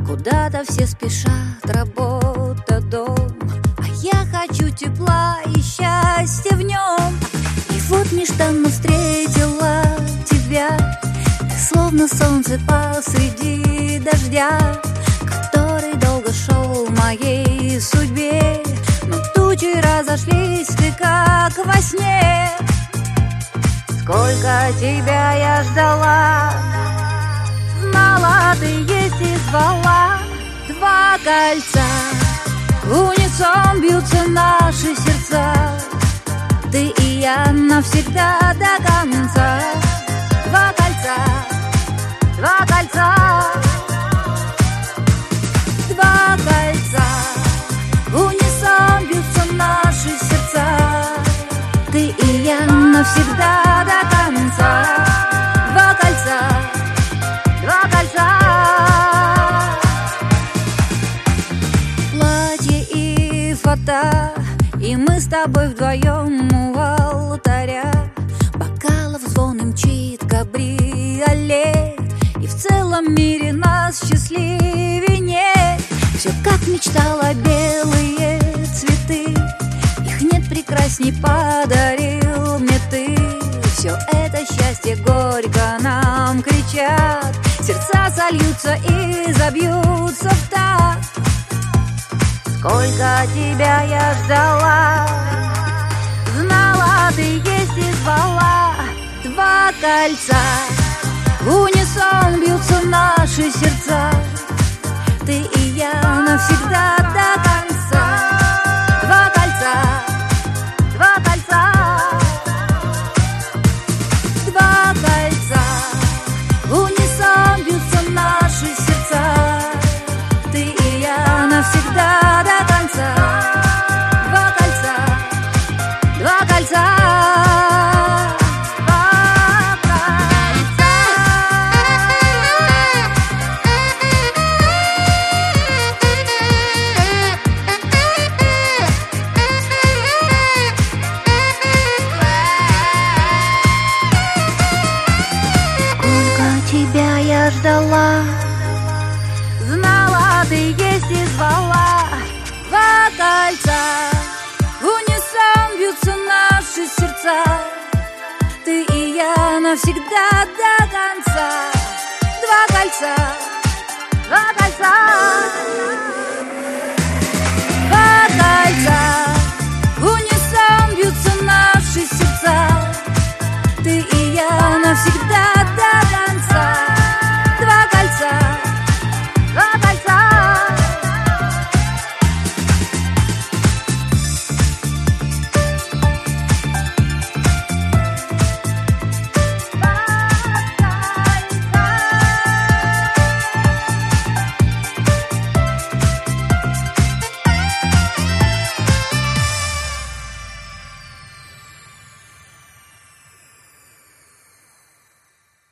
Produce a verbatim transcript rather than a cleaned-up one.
Куда-то все спешат, работа, дом, а я хочу тепла и счастья в нем. И вот нежданно встретила тебя, ты словно солнце посреди дождя, который долго шел в моей судьбе. Но тучи разошлись, ты как во сне. Сколько тебя я ждала, знала, ты есть и звала. Два кольца, в унисон бьются наши сердца, ты и я навсегда до конца. Два кольца, два кольца, два кольца, в унисон бьются наши сердца, ты и я навсегда до конца. Два кольца, два кольца. Платье и фата, и мы с тобой вдвоем у алтаря. Бокалов звон и мчит кабриолет, и в целом мире нас счастливее нет. Все как мечтала, белые цветы, их нет прекрасней, подарил мне ты. Все это счастье горько нам кричат, сердца сольются и забьются в такт. Сколько тебя я ждала, знала, ты есть и звала. Два кольца, в унисон бьются наши сердца, ты и я навсегда до конца. Два кольца, два кольца, два кольца, в унисон бьются наши сердца, ты и я навсегда до конца. Два кольца, два кольца, два кольца. Сколько тебя я ждала, знала, ты есть и звала. Два кольца, в унисон бьются наши сердца, ты и я навсегда до конца. Два кольца, два кольца.